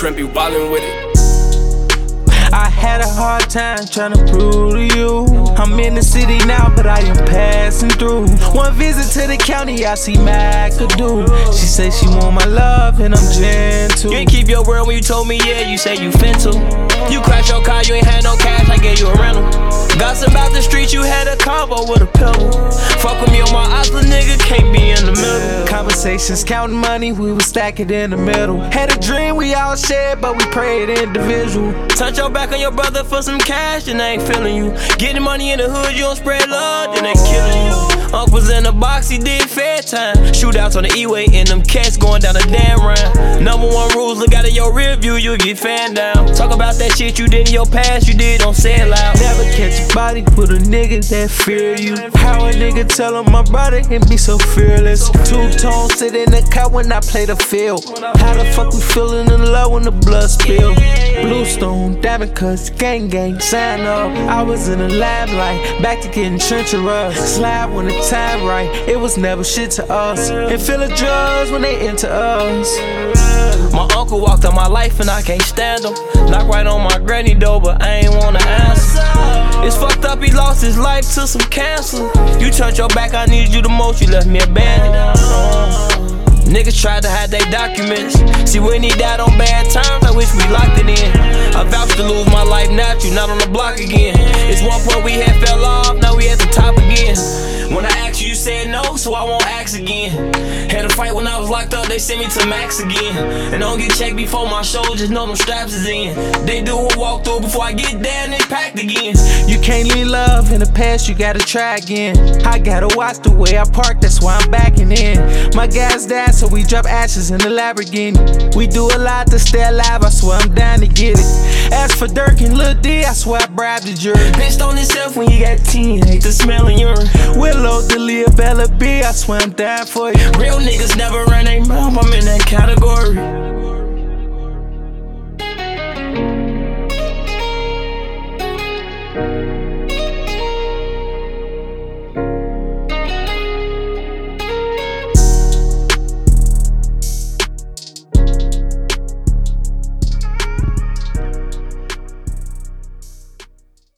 shrimp, you ballin' with it. I had a hard time tryna prove to you I'm in the city now, but I am passing through. One visit to the county, I see McAdoo. She say she want my love, and I'm gentle. You ain't keep your word when you told me, yeah, you say you finna. You crashed your car, you ain't had no cash, I gave you a rental. Gossip about the streets, you had a combo with a pillow. Fuck with me on my Oscar, nigga, can't be in the middle. Conversations, counting money, we was stacking in the middle. Had a dream we all shared, but we prayed individual. Touch your back on your brother for some cash, and they ain't feeling you. Getting money in the hood, you don't spread love, then they killing you. Unc was in the box, he did fair time. Shootouts on the E-way, and them cats going down the damn round. Number one rules, look out of your rear view, you'll get fanned down. Talk about that shit you did in your past, you did, don't say it loud. Never catch a body with a nigga that fear you. How a nigga tell him my brother and be so fearless. Two-tone sit in the car when I play the field. How the fuck we feeling in love when the blood spill? Bluestone, diamond cuts, gang gang, sign up. I was in the limelight, back to getting treacherous. Slide when the time right, it was never shit to us. And feel the drugs when they enter us. My uncle walked on my life and I can't stand him. Knock right on my granny door, but I ain't wanna answer. It's fucked up, he lost his life to some cancer. You turned your back, I needed you the most, you left me abandoned. Niggas tried to hide their documents. See, when he died on bad terms, I wish we locked it in. I vouched to lose my life natural, not on the block again. It's one point we had fell off, now we at the top again. When I asked you, you said no, so I won't ask again. Had a fight when I was locked up, they sent me to Max again. And don't get checked before my show, just know them straps is in. They do a walkthrough before I get there and they packed again. You can't leave love in the past, you gotta try again. I gotta watch the way I park, that's why I'm backing in. My gas died, so we drop ashes in the Lamborghini. We do a lot to stay alive, I swear I'm down to get it. As for Dirk and Lil D, I swear I bribed the jury. Bitch on himself when you got 10, hate the smell of urine. Willow, Delia, Bella B, I swear I'm dying for you. Real niggas never